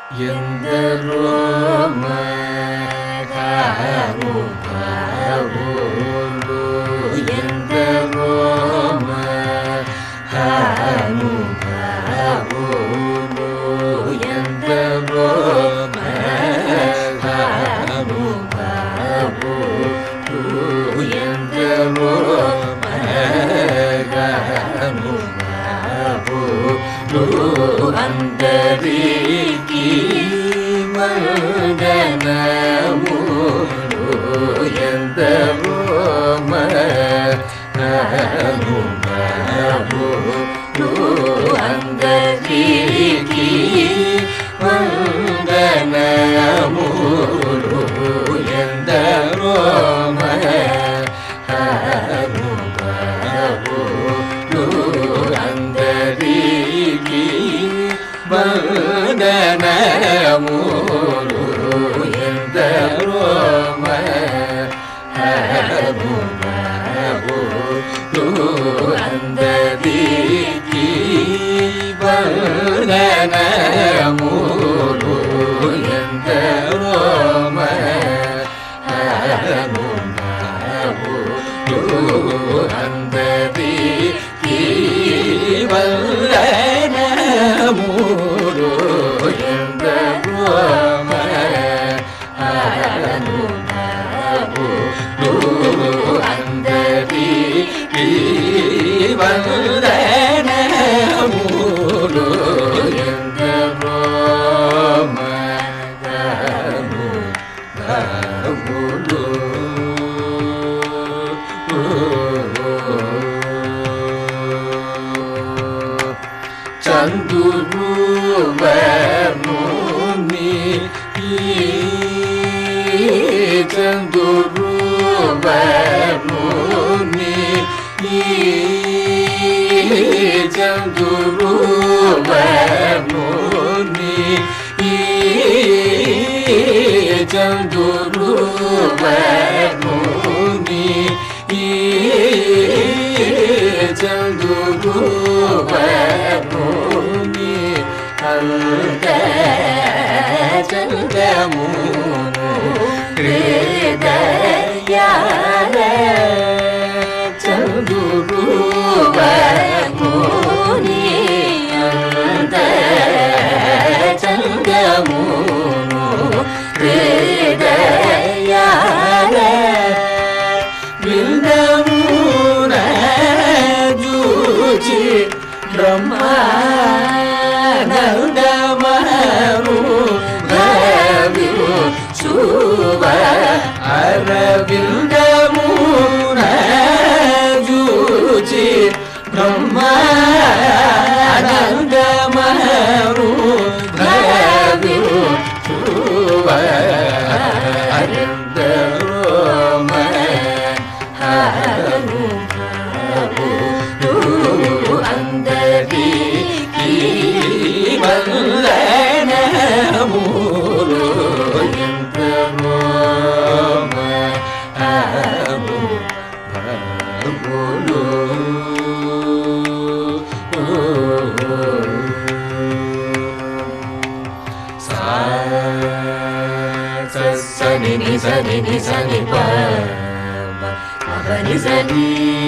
ఎందరో మహానుభావులు ఎందరో మహానుభావులు ఎందరో మహానుభావులు ఎందరో మహానుభావులు అందరికీ వందనములు ఎందరో మహానుభావులు అందరికీ వందనములు ఎందరో మహానుభావులు అందరికీ వందనములు ఎందరో మహానుభావులు అందరికీ వందనములు ఎందరో మహానుభావులు అందరికీ వందనములు ఎందరో మహానుభావులు అందరికీ వందనములు ఎందరో మహానుభావులు చందురు వర్ణుని చందురు వర్ణుని చందురు వర్ణుని చందురు వర్ణుని చందురు వర్ణుని చందమును హృదయాల చందురు వర్ణుని చందమును హృదయాల బృందమున జూచి బ్రహ్మానందమరు భవివు శుభ అరవిందమున జూచి బ్రహ్మానందమరు భవివు శుభ అరిందరో మహానుభావులు అందరికీ వందనములు ఎందరో మహానుభావులు సని సని సని పని సని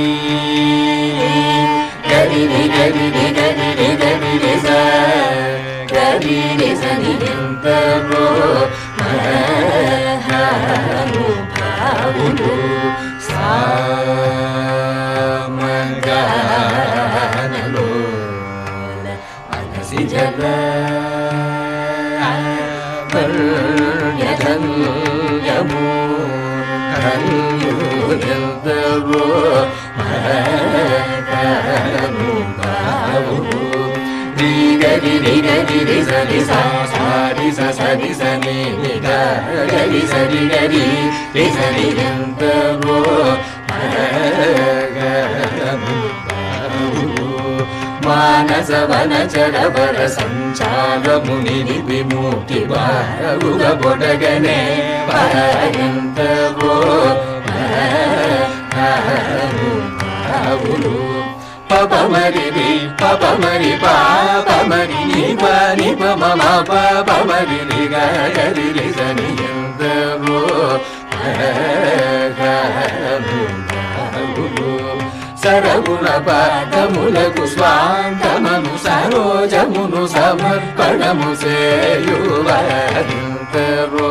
గరి గరి గరి గరి గరి సని ఎందరో మహానుభావులు సామగానలో మనసి జగ ధన్యము ఎందరో మహానుభావులు గరి గరి సరి సారి సరి సని గరి సరి గరి సరి ఎందరో మహానుభావులు మానస వనచరవర సంచారముని విముక్తి బారుగ పొడగనే ఎందరో మహానుభావులు పపమరి పపమరి పాపమరి ni pa ni pa ma ma pa pa ma ri ri ga ga ri ri sa ni ro ga సరగుణ పాదములకు స్వాంతమను సరోజమును సమర్పణము సేయువరింతరో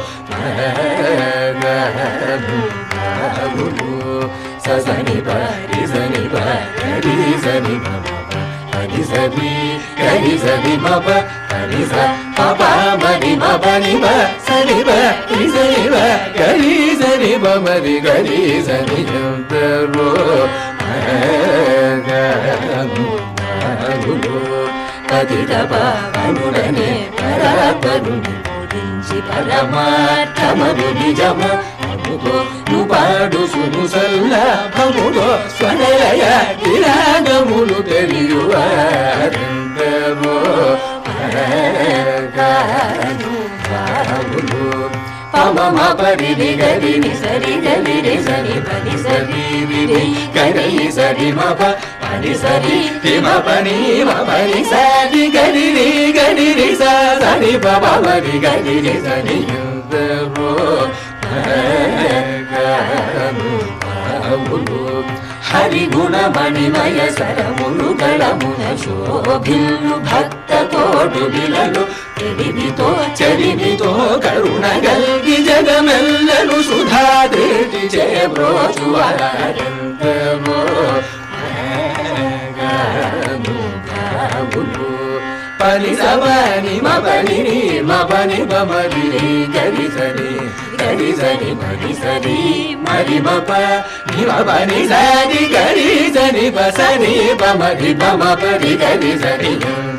సని పరి సని పరి సని హరి సరి హరి సరి మప హరి స పప మరి మప ని ప సరి ప హరి సరి ప హరి సరి ప మరి హరి సరి యంతరో పతిత పావనుడనే పరాత్పరుని బోధించి పరమార్థమగు నిజము ను పాడు సును సల్లాభములో స్వనలయ విరాగములు తెలియువారెందరో పమ పరి గరి ని సరి గరి రి సరి పరి సరి రి గరి సరి మ పరి సరి రి మ పని మ పరి సరి గరి రి స సరి ప మరి గరి రి సరి యందరో హరి గుణ మణిమయ సరములు గళమున శోభిల్లు భక్త కోటు బిలలు తెలివితో చరివితో కరుణ గల్గి జగమెల్లను సుధా దృష్టి చే బ్రోచువారెంతరో పని సవని మపని మపని బమరి గరి సరి గరి సరి మరి సరి మరి మప నిమపని సరి గరి సరి పసరి బమరి బమ పరి గరి సరి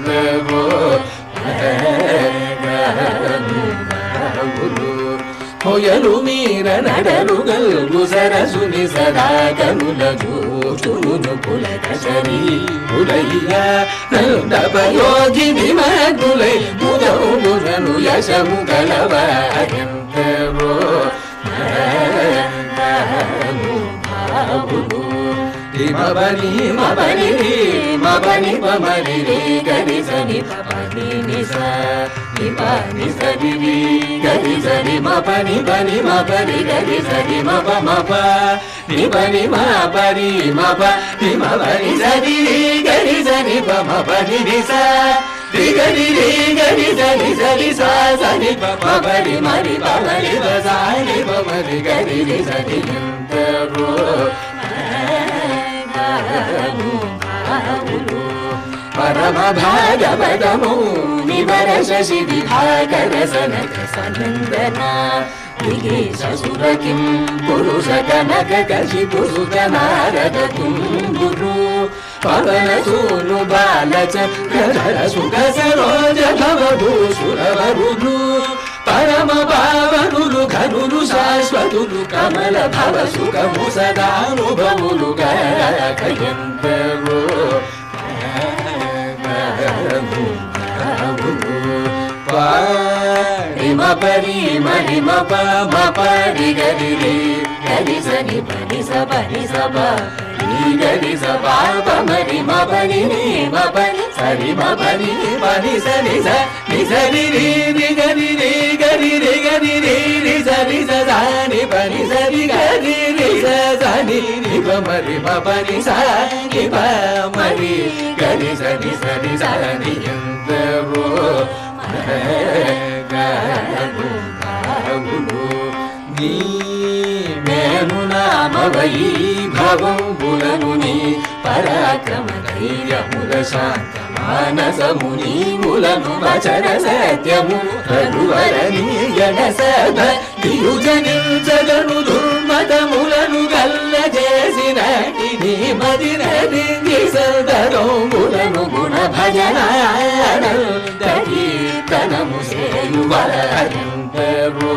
హోయలు మీర నడలు గల్గు సరసుని సదా కనుల జోచును పులక సరి పులయ్య నందపయోగిని మధులై ముదము ముదను యశము గలవారెంతరో మబని మబని మబని పమరి గరి సని పని నిస నిపని సరి గరి సరి మపని పని మపరి గరి సరి మప మప నిపని మపరి మప నిమపని సరి గరి సరి పమపని నిస గరి గరి సరి సరి సా సని పమపరి మరి పమరి సాని పమరి గరి సరి యంతరో పరమ భాగవతము నివర శశి విభాకర సనక సనందన విగేశ సురకిం పురుష కనక కశి పురుష నారద కుంగురు పవన సూను బాలచంద్ర సుఖ సరోజ భవభూ సురవరులు పరమ పావనులు ఘనులు శాశ్వతులు కమల భవ సుఖము సదానుభవులు గయంతరో రిమ పరి మరిమ పమ పరి గరి గరి సని పని స గరి స పాప మరి మ పని మ పని సరి మ పని పని సరి స ని సరి రి గరి గరి గరి రి సరి స సాని పని సరి గరి రి స సాని ని ప మరి మ పని స ని ప మరి గరి సరి సరి సాని యంతరో నీ మేను నామ వైభవంబులను నీ పరాక్రమ ధైర్యముల శాంత మానసముని ములను వచన సత్యము రఘువరని జనసభ తిరుజనించగను దుర్మతములను గల్ల చేసిన నీ మదిన దింగి సదరములను గుణ భజనానంద కీర్తనము సేయువరంతరో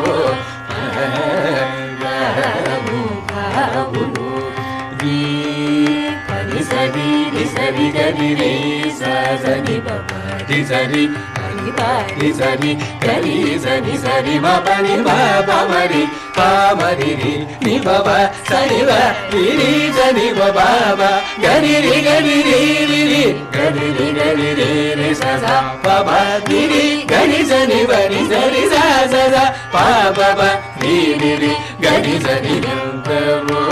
సరి సరి గరి రే సని పరి సరి పరి సరి గరి సని సరి మ పని పమరి పమరి రి ని బబ సని వ రి సని బబ గరి రి గరి రి గరి రి గరి రి స పబ రి గరి సని బని సరి స స స పబ రి రి రి గరి సని గంతరో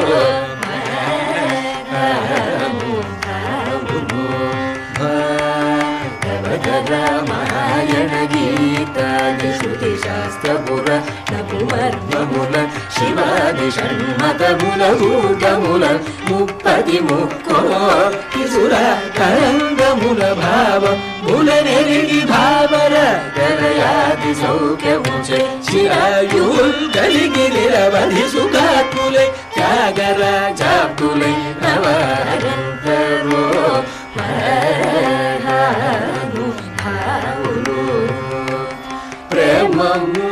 రామాయణ గీతాది శృతి శాస్త్రపుర నపుమర్మముల శివాది షణ్మతముల భూతముల ముప్పది ముక్కోటిసుర తరంగముల భావముల నెరిగి భావర గలయాది సౌఖ్యముచే చిరాయుల్ కలిగి నిరవధి సుఖాత్ములై త్యాగరాజాప్తులై నవరంతరో ప్రేమము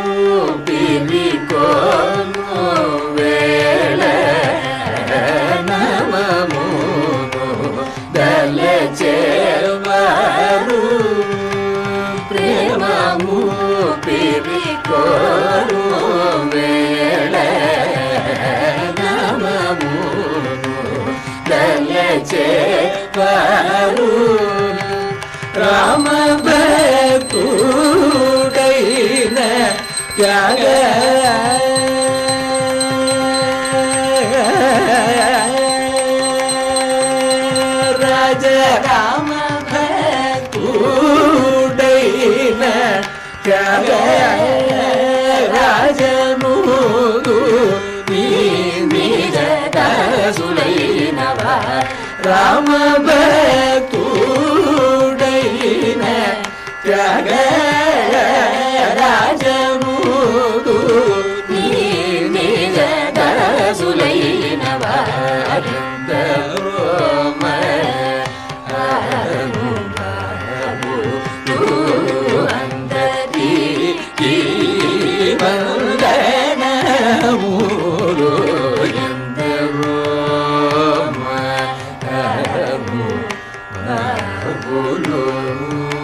పిరికోను వేళ నమము దళచేవారు ప్రేమము పిరికోను వేళ నమము దళచేవారు రామ భక్తుడైన త్యాగ రాజ రామ భక్తుడైన త్యాగ రాజనుదు నిజ దాసులైనవ రామ భక్తుడైన త్యాగ రాజముదు నిజ దాసులైనవ అందరి వందనములు ఎందరో